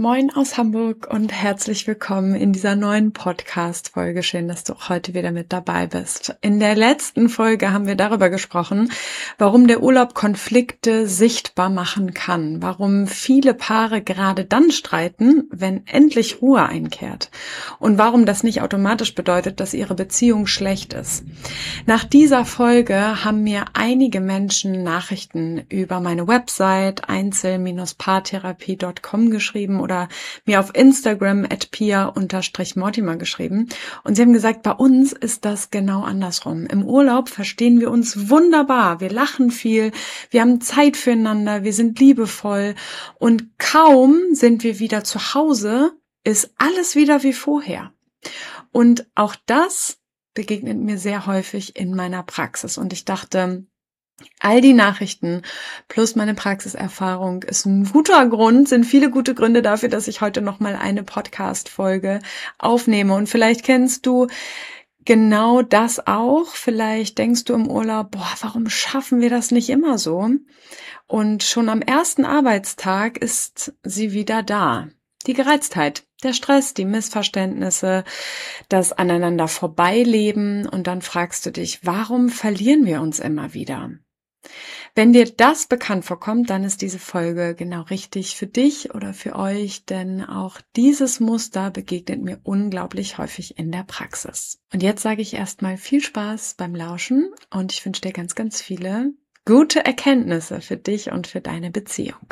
Moin aus Hamburg und herzlich willkommen in dieser neuen Podcast-Folge. Schön, dass du auch heute wieder mit dabei bist. In der letzten Folge haben wir darüber gesprochen, warum der Urlaub Konflikte sichtbar machen kann, warum viele Paare gerade dann streiten, wenn endlich Ruhe einkehrt und warum das nicht automatisch bedeutet, dass ihre Beziehung schlecht ist. Nach dieser Folge haben mir einige Menschen Nachrichten über meine Website einzel-paartherapie.com geschrieben oder mir auf Instagram @pia_mortimer geschrieben. Und sie haben gesagt, bei uns ist das genau andersrum. Im Urlaub verstehen wir uns wunderbar. Wir lachen viel, wir haben Zeit füreinander, wir sind liebevoll. Und kaum sind wir wieder zu Hause, ist alles wieder wie vorher. Und auch das begegnet mir sehr häufig in meiner Praxis. Und ich dachte, all die Nachrichten plus meine Praxiserfahrung ist ein guter Grund, sind viele gute Gründe dafür, dass ich heute nochmal eine Podcast-Folge aufnehme. Und vielleicht kennst du genau das auch. Vielleicht denkst du im Urlaub, warum schaffen wir das nicht immer so? Und schon am ersten Arbeitstag ist sie wieder da. Die Gereiztheit, der Stress, die Missverständnisse, das aneinander vorbeileben. Und dann fragst du dich, warum verlieren wir uns immer wieder? Wenn dir das bekannt vorkommt, dann ist diese Folge genau richtig für dich oder für euch, denn auch dieses Muster begegnet mir unglaublich häufig in der Praxis. Und jetzt sage ich erstmal viel Spaß beim Lauschen und ich wünsche dir ganz, ganz viele gute Erkenntnisse für dich und für deine Beziehung.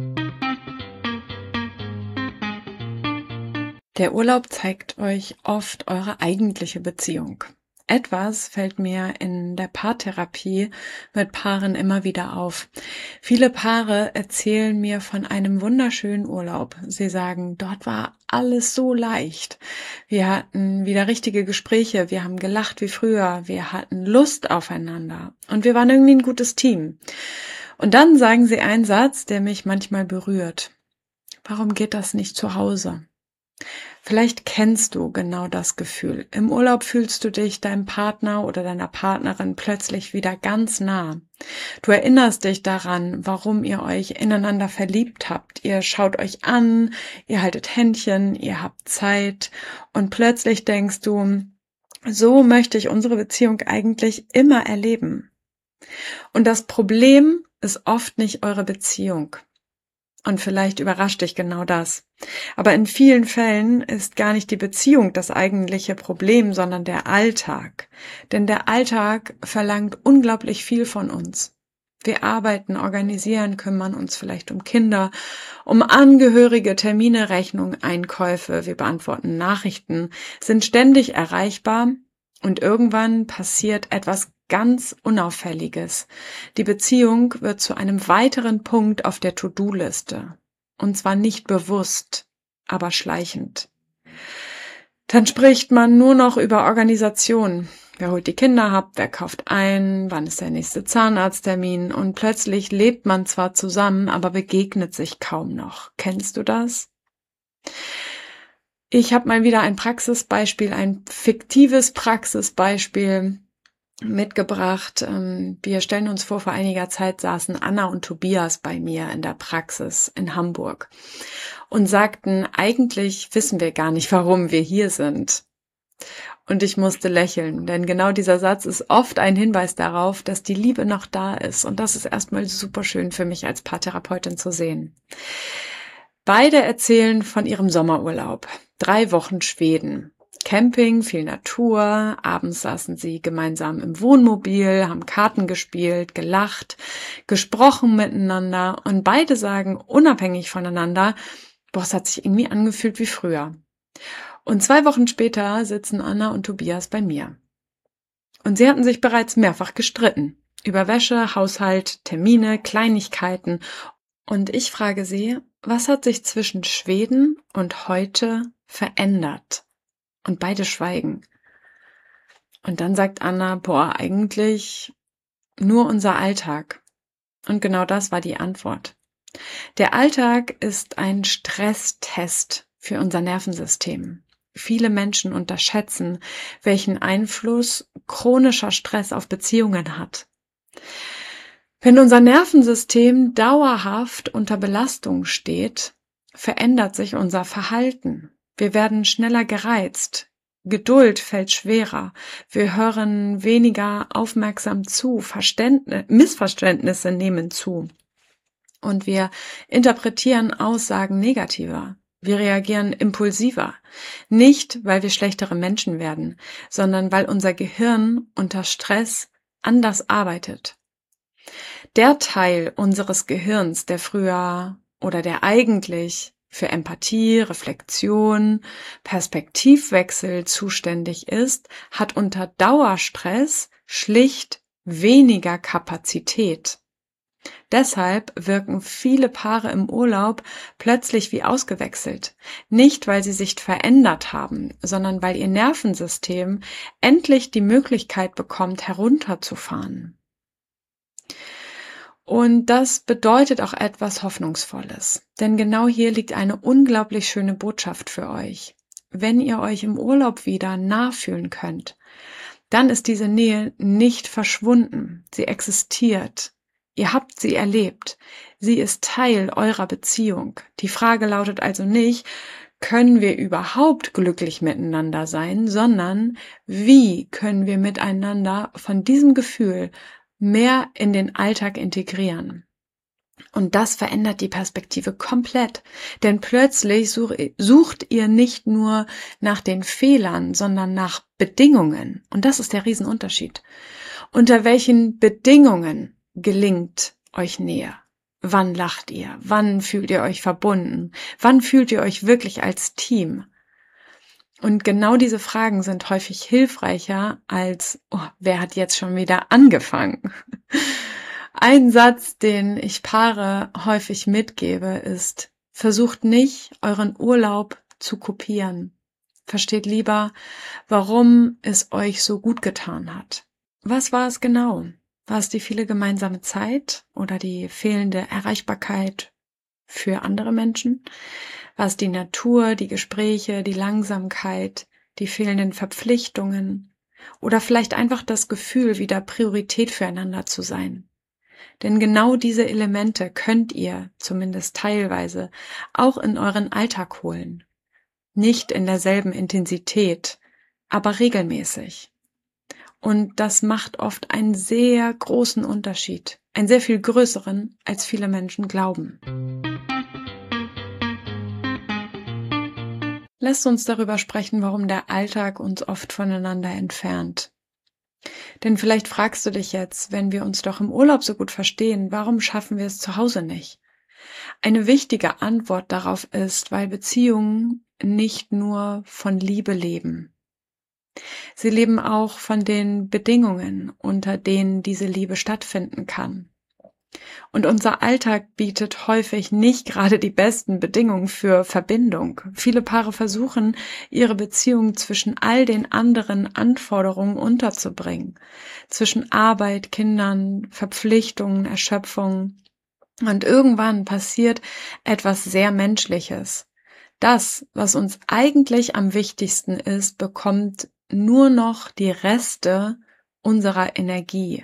Der Urlaub zeigt euch oft eure eigentliche Beziehung. Etwas fällt mir in der Paartherapie mit Paaren immer wieder auf. Viele Paare erzählen mir von einem wunderschönen Urlaub. Sie sagen, dort war alles so leicht. Wir hatten wieder richtige Gespräche, wir haben gelacht wie früher, wir hatten Lust aufeinander und wir waren irgendwie ein gutes Team. Und dann sagen sie einen Satz, der mich manchmal berührt. Warum geht das nicht zu Hause? Vielleicht kennst du genau das Gefühl. Im Urlaub fühlst du dich deinem Partner oder deiner Partnerin plötzlich wieder ganz nah. Du erinnerst dich daran, warum ihr euch ineinander verliebt habt. Ihr schaut euch an, ihr haltet Händchen, ihr habt Zeit und plötzlich denkst du, so möchte ich unsere Beziehung eigentlich immer erleben. Und das Problem ist oft nicht eure Beziehung. Und vielleicht überrascht dich genau das. Aber in vielen Fällen ist gar nicht die Beziehung das eigentliche Problem, sondern der Alltag. Denn der Alltag verlangt unglaublich viel von uns. Wir arbeiten, organisieren, kümmern uns vielleicht um Kinder, um Angehörige, Termine, Rechnungen, Einkäufe. Wir beantworten Nachrichten, sind ständig erreichbar und irgendwann passiert etwas ganz Unauffälliges. Die Beziehung wird zu einem weiteren Punkt auf der To-Do-Liste. Und zwar nicht bewusst, aber schleichend. Dann spricht man nur noch über Organisation. Wer holt die Kinder ab, wer kauft ein, wann ist der nächste Zahnarzttermin? Und plötzlich lebt man zwar zusammen, aber begegnet sich kaum noch. Kennst du das? Ich habe mal wieder ein Praxisbeispiel, ein fiktives Praxisbeispiel mitgebracht. Wir stellen uns vor einiger Zeit saßen Anna und Tobias bei mir in der Praxis in Hamburg und sagten, eigentlich wissen wir gar nicht, warum wir hier sind. Und ich musste lächeln, denn genau dieser Satz ist oft ein Hinweis darauf, dass die Liebe noch da ist. Und das ist erstmal super schön für mich als Paartherapeutin zu sehen. Beide erzählen von ihrem Sommerurlaub. 3 Wochen Schweden. Camping, viel Natur, abends saßen sie gemeinsam im Wohnmobil, haben Karten gespielt, gelacht, gesprochen miteinander und beide sagen unabhängig voneinander, es hat sich irgendwie angefühlt wie früher. Und 2 Wochen später sitzen Anna und Tobias bei mir. Und sie hatten sich bereits mehrfach gestritten. Über Wäsche, Haushalt, Termine, Kleinigkeiten. Und ich frage sie, was hat sich zwischen Schweden und heute verändert? Und beide schweigen. Und dann sagt Anna, eigentlich nur unser Alltag. Und genau das war die Antwort. Der Alltag ist ein Stresstest für unser Nervensystem. Viele Menschen unterschätzen, welchen Einfluss chronischer Stress auf Beziehungen hat. Wenn unser Nervensystem dauerhaft unter Belastung steht, verändert sich unser Verhalten. Wir werden schneller gereizt. Geduld fällt schwerer. Wir hören weniger aufmerksam zu. Missverständnisse nehmen zu. Und wir interpretieren Aussagen negativer. Wir reagieren impulsiver. Nicht, weil wir schlechtere Menschen werden, sondern weil unser Gehirn unter Stress anders arbeitet. Der Teil unseres Gehirns, der früher oder der eigentlich für Empathie, Reflexion, Perspektivwechsel zuständig ist, hat unter Dauerstress schlicht weniger Kapazität. Deshalb wirken viele Paare im Urlaub plötzlich wie ausgewechselt. Nicht, weil sie sich verändert haben, sondern weil ihr Nervensystem endlich die Möglichkeit bekommt, herunterzufahren. Und das bedeutet auch etwas Hoffnungsvolles, denn genau hier liegt eine unglaublich schöne Botschaft für euch. Wenn ihr euch im Urlaub wieder nachfühlen könnt, dann ist diese Nähe nicht verschwunden, sie existiert. Ihr habt sie erlebt, sie ist Teil eurer Beziehung. Die Frage lautet also nicht, können wir überhaupt glücklich miteinander sein, sondern wie können wir miteinander von diesem Gefühl mehr in den Alltag integrieren. Und das verändert die Perspektive komplett, denn plötzlich sucht ihr nicht nur nach den Fehlern, sondern nach Bedingungen. Und das ist der Riesenunterschied. Unter welchen Bedingungen gelingt euch Nähe? Wann lacht ihr? Wann fühlt ihr euch verbunden? Wann fühlt ihr euch wirklich als Team? Und genau diese Fragen sind häufig hilfreicher als, wer hat jetzt schon wieder angefangen? Ein Satz, den ich Paare häufig mitgebe, ist, versucht nicht, euren Urlaub zu kopieren. Versteht lieber, warum es euch so gut getan hat. Was war es genau? War es die viele gemeinsame Zeit oder die fehlende Erreichbarkeit für andere Menschen? War es die Natur, die Gespräche, die Langsamkeit, die fehlenden Verpflichtungen oder vielleicht einfach das Gefühl, wieder Priorität füreinander zu sein? Denn genau diese Elemente könnt ihr, zumindest teilweise, auch in euren Alltag holen. Nicht in derselben Intensität, aber regelmäßig. Und das macht oft einen sehr großen Unterschied, einen sehr viel größeren, als viele Menschen glauben. Lasst uns darüber sprechen, warum der Alltag uns oft voneinander entfernt. Denn vielleicht fragst du dich jetzt, wenn wir uns doch im Urlaub so gut verstehen, warum schaffen wir es zu Hause nicht? Eine wichtige Antwort darauf ist, weil Beziehungen nicht nur von Liebe leben. Sie leben auch von den Bedingungen, unter denen diese Liebe stattfinden kann. Und unser Alltag bietet häufig nicht gerade die besten Bedingungen für Verbindung. Viele Paare versuchen, ihre Beziehung zwischen all den anderen Anforderungen unterzubringen. Zwischen Arbeit, Kindern, Verpflichtungen, Erschöpfung. Und irgendwann passiert etwas sehr Menschliches. Das, was uns eigentlich am wichtigsten ist, bekommt nur noch die Reste unserer Energie.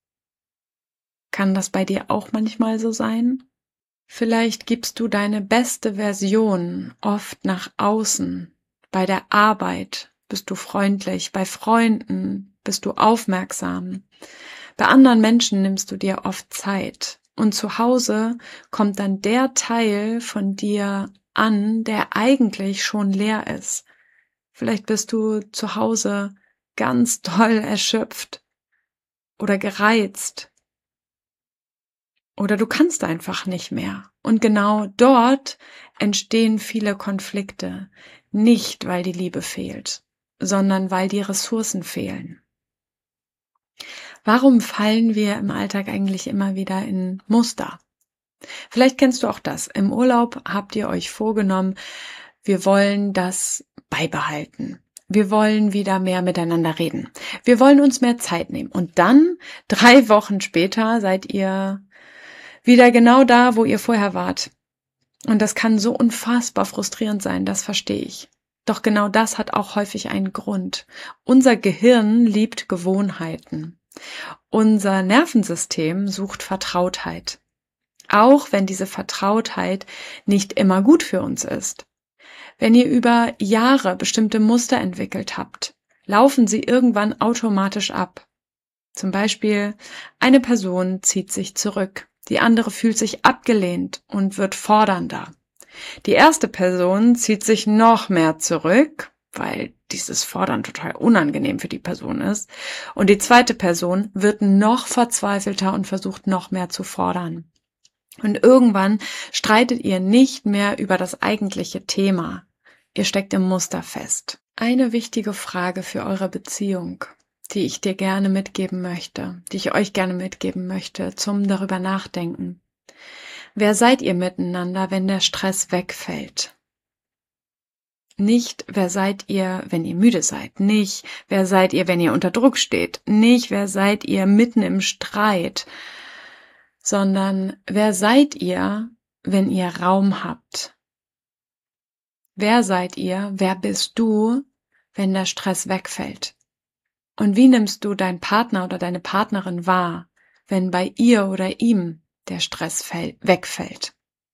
Kann das bei dir auch manchmal so sein? Vielleicht gibst du deine beste Version oft nach außen. Bei der Arbeit bist du freundlich, bei Freunden bist du aufmerksam. Bei anderen Menschen nimmst du dir oft Zeit. Und zu Hause kommt dann der Teil von dir an, der eigentlich schon leer ist. Vielleicht bist du zu Hause ganz doll erschöpft oder gereizt. Oder du kannst einfach nicht mehr. Und genau dort entstehen viele Konflikte. Nicht, weil die Liebe fehlt, sondern weil die Ressourcen fehlen. Warum fallen wir im Alltag eigentlich immer wieder in Muster? Vielleicht kennst du auch das. Im Urlaub habt ihr euch vorgenommen, wir wollen das beibehalten. Wir wollen wieder mehr miteinander reden. Wir wollen uns mehr Zeit nehmen. Und dann, 3 Wochen später, seid ihr wieder genau da, wo ihr vorher wart. Und das kann so unfassbar frustrierend sein, das verstehe ich. Doch genau das hat auch häufig einen Grund. Unser Gehirn liebt Gewohnheiten. Unser Nervensystem sucht Vertrautheit. Auch wenn diese Vertrautheit nicht immer gut für uns ist. Wenn ihr über Jahre bestimmte Muster entwickelt habt, laufen sie irgendwann automatisch ab. Zum Beispiel, eine Person zieht sich zurück, die andere fühlt sich abgelehnt und wird fordernder. Die erste Person zieht sich noch mehr zurück, weil dieses Fordern total unangenehm für die Person ist. Und die zweite Person wird noch verzweifelter und versucht noch mehr zu fordern. Und irgendwann streitet ihr nicht mehr über das eigentliche Thema. Ihr steckt im Muster fest. Eine wichtige Frage für eure Beziehung, die ich dir gerne mitgeben möchte, die ich euch gerne mitgeben möchte, zum darüber nachdenken. Wer seid ihr miteinander, wenn der Stress wegfällt? Nicht, wer seid ihr, wenn ihr müde seid? Nicht, wer seid ihr, wenn ihr unter Druck steht? Nicht, wer seid ihr mitten im Streit? Sondern, wer seid ihr, wenn ihr Raum habt? Wer seid ihr, wer bist du, wenn der Stress wegfällt? Und wie nimmst du deinen Partner oder deine Partnerin wahr, wenn bei ihr oder ihm der Stress wegfällt?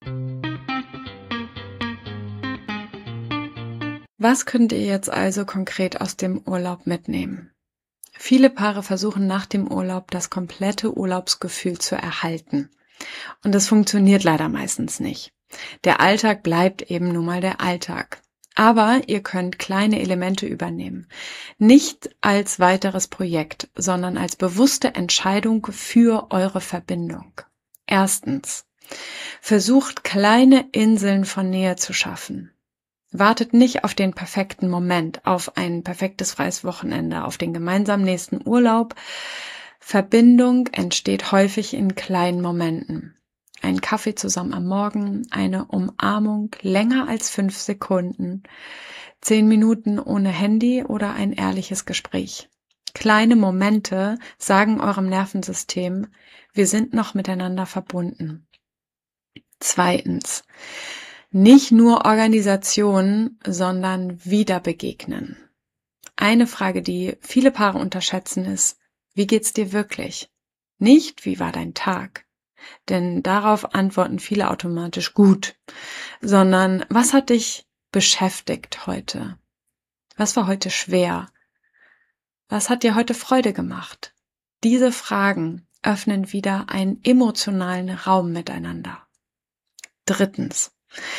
Was könnt ihr jetzt also konkret aus dem Urlaub mitnehmen? Viele Paare versuchen nach dem Urlaub das komplette Urlaubsgefühl zu erhalten. Und das funktioniert leider meistens nicht. Der Alltag bleibt eben nun mal der Alltag. Aber ihr könnt kleine Elemente übernehmen. Nicht als weiteres Projekt, sondern als bewusste Entscheidung für eure Verbindung. Erstens, versucht kleine Inseln von Nähe zu schaffen. Wartet nicht auf den perfekten Moment, auf ein perfektes freies Wochenende, auf den gemeinsamen nächsten Urlaub. Verbindung entsteht häufig in kleinen Momenten. Ein Kaffee zusammen am Morgen, eine Umarmung länger als 5 Sekunden, 10 Minuten ohne Handy oder ein ehrliches Gespräch. Kleine Momente sagen eurem Nervensystem, wir sind noch miteinander verbunden. Zweitens, nicht nur Organisation, sondern Wiederbegegnen. Eine Frage, die viele Paare unterschätzen, ist, wie geht's dir wirklich? Nicht, wie war dein Tag? Denn darauf antworten viele automatisch gut, sondern was hat dich beschäftigt heute? Was war heute schwer? Was hat dir heute Freude gemacht? Diese Fragen öffnen wieder einen emotionalen Raum miteinander. Drittens,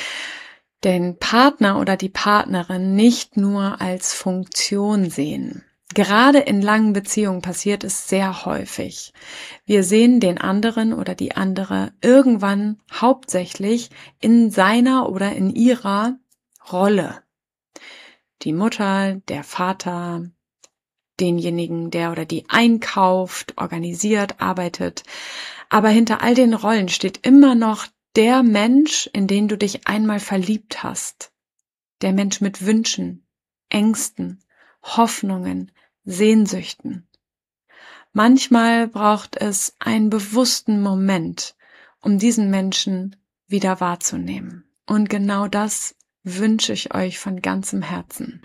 den Partner oder die Partnerin nicht nur als Funktion sehen. Gerade in langen Beziehungen passiert es sehr häufig. Wir sehen den anderen oder die andere irgendwann hauptsächlich in seiner oder in ihrer Rolle. Die Mutter, der Vater, denjenigen, der oder die einkauft, organisiert, arbeitet. Aber hinter all den Rollen steht immer noch der Mensch, in den du dich einmal verliebt hast. Der Mensch mit Wünschen, Ängsten, Hoffnungen, Sehnsüchten. Manchmal braucht es einen bewussten Moment, um diesen Menschen wieder wahrzunehmen. Und genau das wünsche ich euch von ganzem Herzen.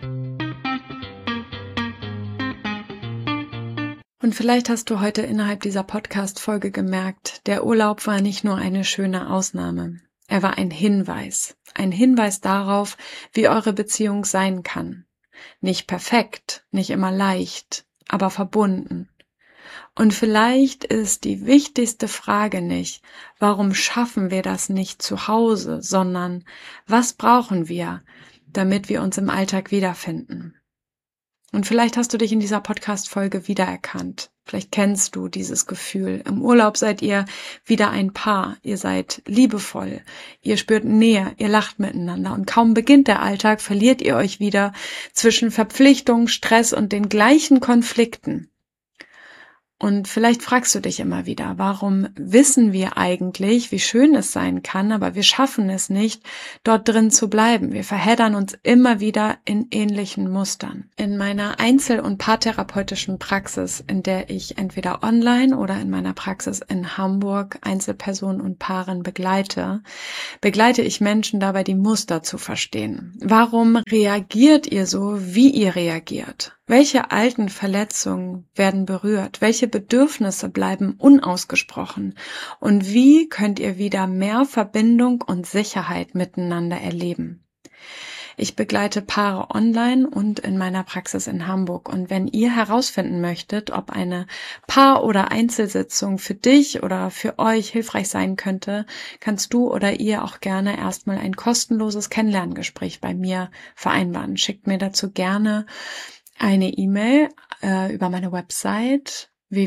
Und vielleicht hast du heute innerhalb dieser Podcast-Folge gemerkt, der Urlaub war nicht nur eine schöne Ausnahme. Er war ein Hinweis darauf, wie eure Beziehung sein kann. Nicht perfekt, nicht immer leicht, aber verbunden. Und vielleicht ist die wichtigste Frage nicht, warum schaffen wir das nicht zu Hause, sondern was brauchen wir, damit wir uns im Alltag wiederfinden? Und vielleicht hast du dich in dieser Podcast-Folge wiedererkannt. Vielleicht kennst du dieses Gefühl. Im Urlaub seid ihr wieder ein Paar. Ihr seid liebevoll. Ihr spürt Nähe. Ihr lacht miteinander. Und kaum beginnt der Alltag, verliert ihr euch wieder zwischen Verpflichtung, Stress und den gleichen Konflikten. Und vielleicht fragst du dich immer wieder, warum wissen wir eigentlich, wie schön es sein kann, aber wir schaffen es nicht, dort drin zu bleiben. Wir verheddern uns immer wieder in ähnlichen Mustern. In meiner Einzel- und paartherapeutischen Praxis, in der ich entweder online oder in meiner Praxis in Hamburg Einzelpersonen und Paaren begleite ich Menschen dabei, die Muster zu verstehen. Warum reagiert ihr so, wie ihr reagiert? Welche alten Verletzungen werden berührt? Welche Bedürfnisse bleiben unausgesprochen? Und wie könnt ihr wieder mehr Verbindung und Sicherheit miteinander erleben? Ich begleite Paare online und in meiner Praxis in Hamburg. Und wenn ihr herausfinden möchtet, ob eine Paar- oder Einzelsitzung für dich oder für euch hilfreich sein könnte, kannst du oder ihr auch gerne erstmal ein kostenloses Kennenlerngespräch bei mir vereinbaren. Schickt mir dazu gerne eine E-Mail über meine Website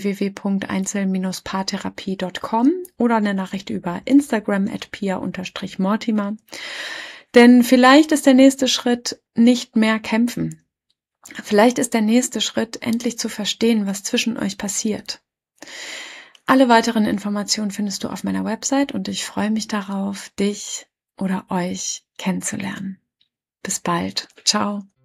www.einzel-paartherapie.com oder eine Nachricht über Instagram @pia_mortimer. Denn vielleicht ist der nächste Schritt nicht mehr kämpfen. Vielleicht ist der nächste Schritt, endlich zu verstehen, was zwischen euch passiert. Alle weiteren Informationen findest du auf meiner Website und ich freue mich darauf, dich oder euch kennenzulernen. Bis bald. Ciao.